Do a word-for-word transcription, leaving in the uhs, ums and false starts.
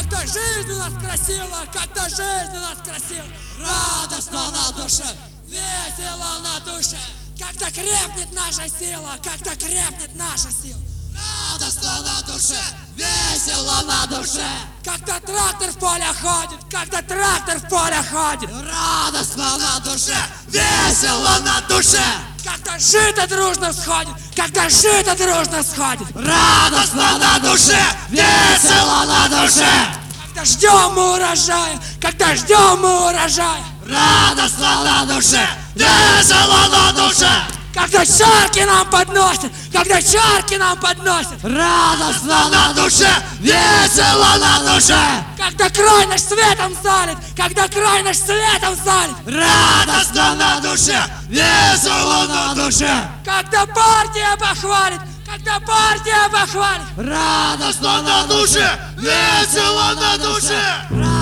Как-то жизнь у нас красива, как-то жизнь у нас красива. Радостно на душе, весело на душе. Как-то крепнет наша сила, как-то крепнет наша сила. Радостно на душе, весело на душе. Как-то трактор в поле ходит, как-то трактор в поле ходит. Радостно на душе, весело на душе. Как-то жито дружно сходит, как-то жито дружно сходит. Радостно на душе, весело на душе. Когда ждем мы урожая, когда ждем мы урожая. Радостно на душе, весело на душе. Когда чарки нам подносят, когда чарки нам подносят. Радостно на душе, весело на душе. Когда край наш светом залит, когда край наш светом залит. Радостно на душе, весело на душе. Когда партия похвалит, когда партия похвалит. Радостно на душе, весело на душе.